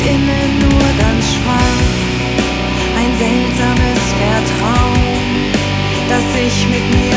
innen nur ganz schwach. Ein seltsames Vertrauen, das sich mit mir